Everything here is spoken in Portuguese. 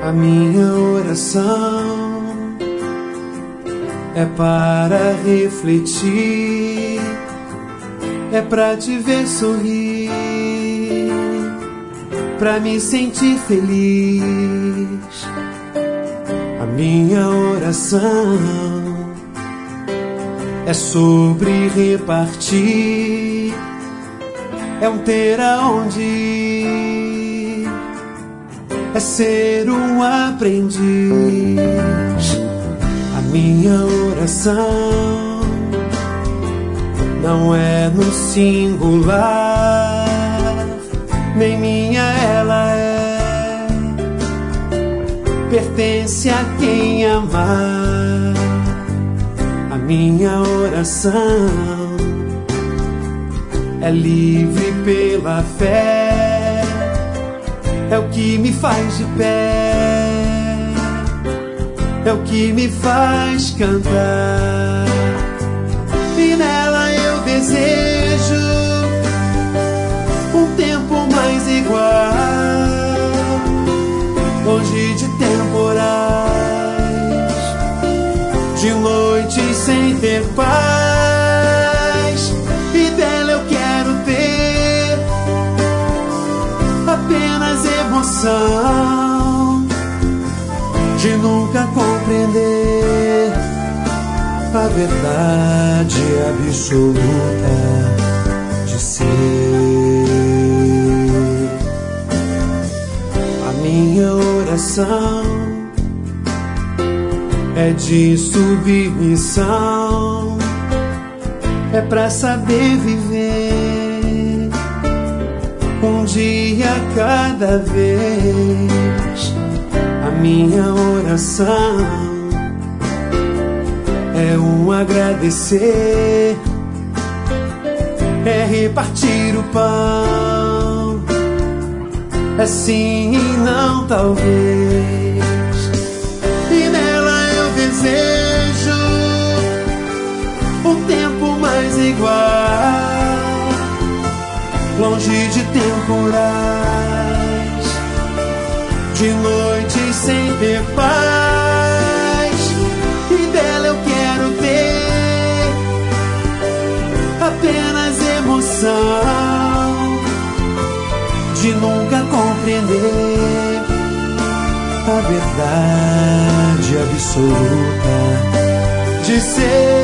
A minha oração é para refletir, é pra te ver sorrir, pra me sentir feliz. A minha oração é sobre repartir, é um ter aonde ir, é ser um aprendiz. A minha oração não é no singular, nem minha ela é, pertence a quem amar. A minha oração é livre pela fé, é o que me faz de pé, é o que me faz cantar. E nela eu desejo um tempo mais igual, longe de temporais, de noites sem ter paz. E dela eu quero ter apenas emoção, de nunca compreender a verdade absoluta de ser. A minha oração é de submissão, é pra saber viver um dia cada vez. A minha oração é um agradecer, é repartir o pão, é sim e não talvez. E nela eu desejo um tempo mais igual, longe de temporais, de noites sem ter paz. E dela eu quero ter apenas emoção, de nunca compreender a verdade absoluta de ser.